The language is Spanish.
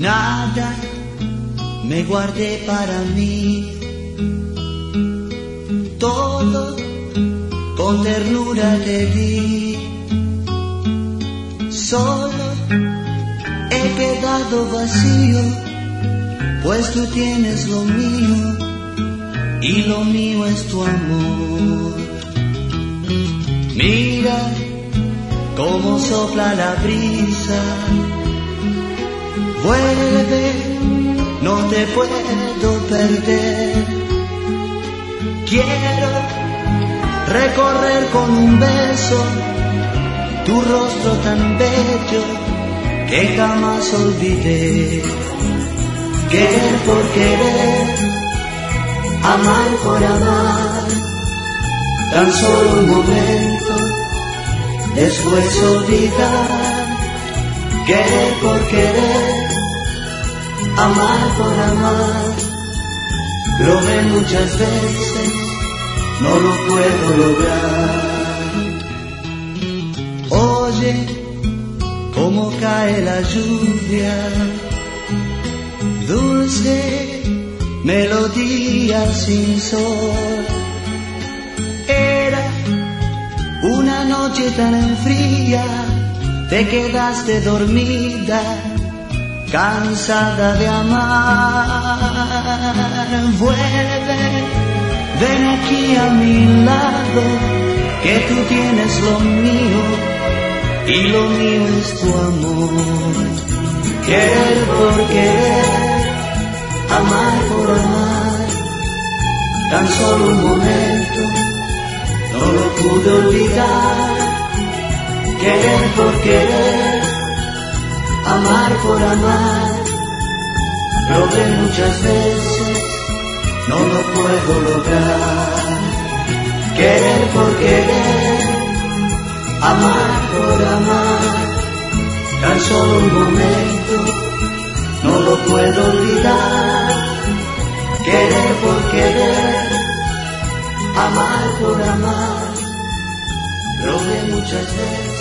Nada me guardé para mí, todo con ternura te di. Solo he quedado vacío, pues tú tienes lo mío y lo mío es tu amor. Mira cómo sopla la brisa, vuelve, no te puedo perder. Quiero recorrer con un beso tu rostro tan bello que jamás olvidé. Querer por querer, amar por amar, tan solo un momento, después olvidar. Querer por querer, amar por amar, probé muchas veces, no lo puedo lograr. Oye, cómo cae la lluvia, dulce melodía sin sol. Era una noche tan fría, te quedaste dormida, cansada de amar. Vuelve, ven aquí a mi lado, que tú tienes lo mío y lo mío es tu amor. Querer por querer, amar por amar, tan solo un momento, no lo pude olvidar. Querer por querer, amar por amar, probé muchas veces, no lo puedo lograr. Querer por querer, amar por amar, tan solo un momento, no lo puedo olvidar. Querer por querer, amar por amar, probé muchas veces.